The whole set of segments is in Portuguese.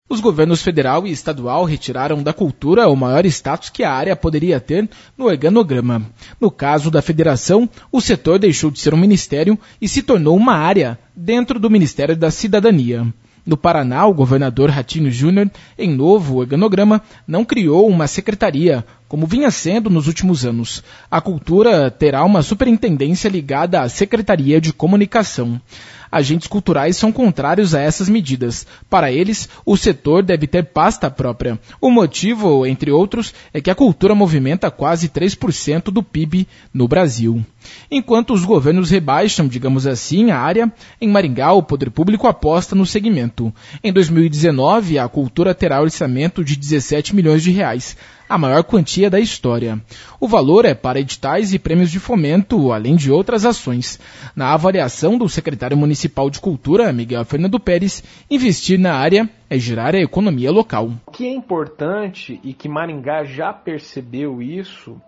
Os governos federal e estadual retiraram da cultura o maior status que a área poderia ter no organograma. No caso da federação, o setor deixou de ser um ministério e se tornou uma área dentro do Ministério da Cidadania. No Paraná, o governador Ratinho Júnior, em novo organograma, não criou uma secretaria, como vinha sendo nos últimos anos. A cultura terá uma superintendência ligada à Secretaria de Comunicação. Agentes culturais são contrários a essas medidas. Para eles, o setor deve ter pasta própria. O motivo, entre outros, é que a cultura movimenta quase 3% do PIB no Brasil. Enquanto os governos rebaixam, digamos assim, a área, em Maringá o poder público aposta no segmento. Em 2019, a cultura terá orçamento de 17 milhões de reais, a maior quantia da história. O valor é para editais e prêmios de fomento, além de outras ações. Na avaliação do secretário municipal de Cultura, Miguel Fernando Pérez, investir na área é girar a economia local. O que é importante e que Maringá já percebeu isso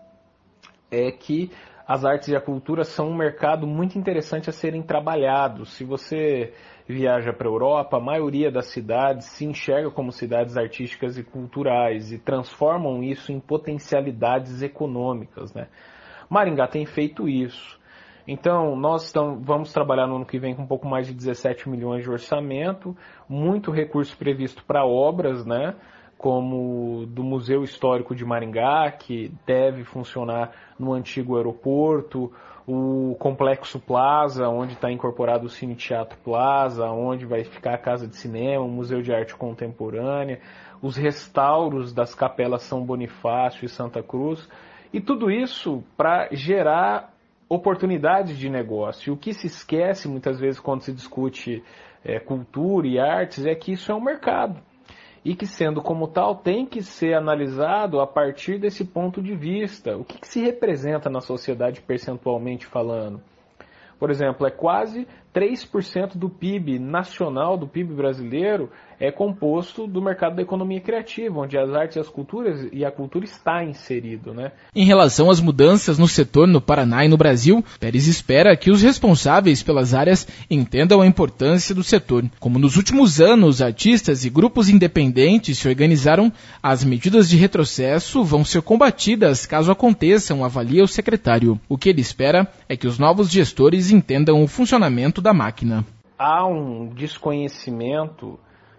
é que as artes e a cultura são um mercado muito interessante a serem trabalhados. Se você viaja para a Europa, a maioria das cidades se enxerga como cidades artísticas e culturais e transformam isso em potencialidades econômicas, né? Maringá tem feito isso. Então, nós vamos trabalhar no ano que vem com um pouco mais de 17 milhões de orçamento, muito recurso previsto para obras, né? Como do Museu Histórico de Maringá, que deve funcionar no antigo aeroporto, o Complexo Plaza, onde está incorporado o Cine Teatro Plaza, onde vai ficar a Casa de Cinema, o Museu de Arte Contemporânea, os restauros das Capelas São Bonifácio e Santa Cruz, e tudo isso para gerar oportunidades de negócio. O que se esquece muitas vezes quando se discute cultura e artes é que isso é um mercado. E que, sendo como tal, tem que ser analisado a partir desse ponto de vista. O que se representa na sociedade percentualmente falando? Por exemplo, é quase 3% do PIB nacional, do PIB brasileiro, é composto do mercado da economia criativa, onde as artes e a cultura está inserido, né? Em relação às mudanças no setor no Paraná e no Brasil, Pérez espera que os responsáveis pelas áreas entendam a importância do setor. Como nos últimos anos, artistas e grupos independentes se organizaram, as medidas de retrocesso vão ser combatidas caso aconteçam, avalia o secretário. O que ele espera é que os novos gestores entendam o funcionamento da máquina. Há um desconhecimento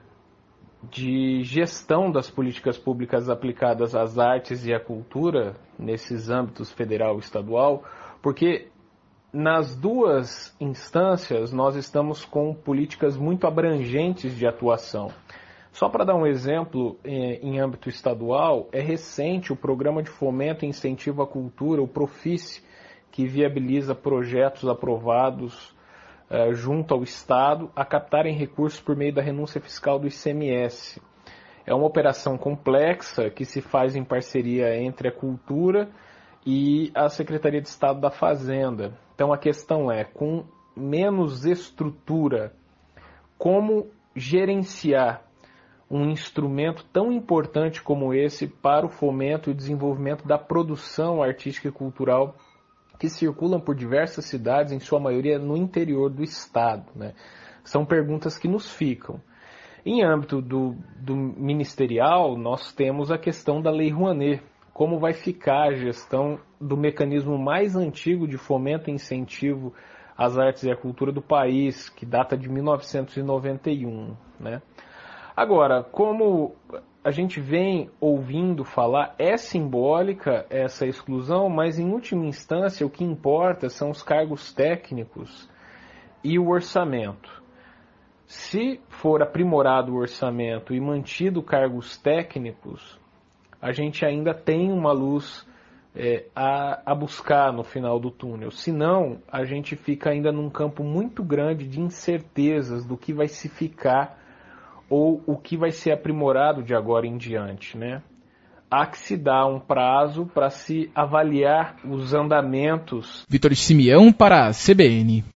de gestão das políticas públicas aplicadas às artes e à cultura, nesses âmbitos federal e estadual, porque nas duas instâncias nós estamos com políticas muito abrangentes de atuação. Só para dar um exemplo, em âmbito estadual, é recente o Programa de Fomento e Incentivo à Cultura, o Profice, que viabiliza projetos aprovados junto ao Estado a captarem recursos por meio da renúncia fiscal do ICMS. É uma operação complexa que se faz em parceria entre a Cultura e a Secretaria de Estado da Fazenda. Então a questão é, com menos estrutura, como gerenciar um instrumento tão importante como esse para o fomento e desenvolvimento da produção artística e cultural que circulam por diversas cidades, em sua maioria no interior do estado, né? São perguntas que nos ficam. Em âmbito do ministerial, nós temos a questão da Lei Rouanet. Como vai ficar a gestão do mecanismo mais antigo de fomento e incentivo às artes e à cultura do país, que data de 1991, né? Agora, como a gente vem ouvindo falar, é simbólica essa exclusão, mas em última instância o que importa são os cargos técnicos e o orçamento. Se for aprimorado o orçamento e mantido cargos técnicos, a gente ainda tem uma luz a buscar no final do túnel. Senão, a gente fica ainda num campo muito grande de incertezas do que vai se ficar ou o que vai ser aprimorado de agora em diante, né? Há que se dar um prazo para se avaliar os andamentos. Vitor Simeão para a CBN.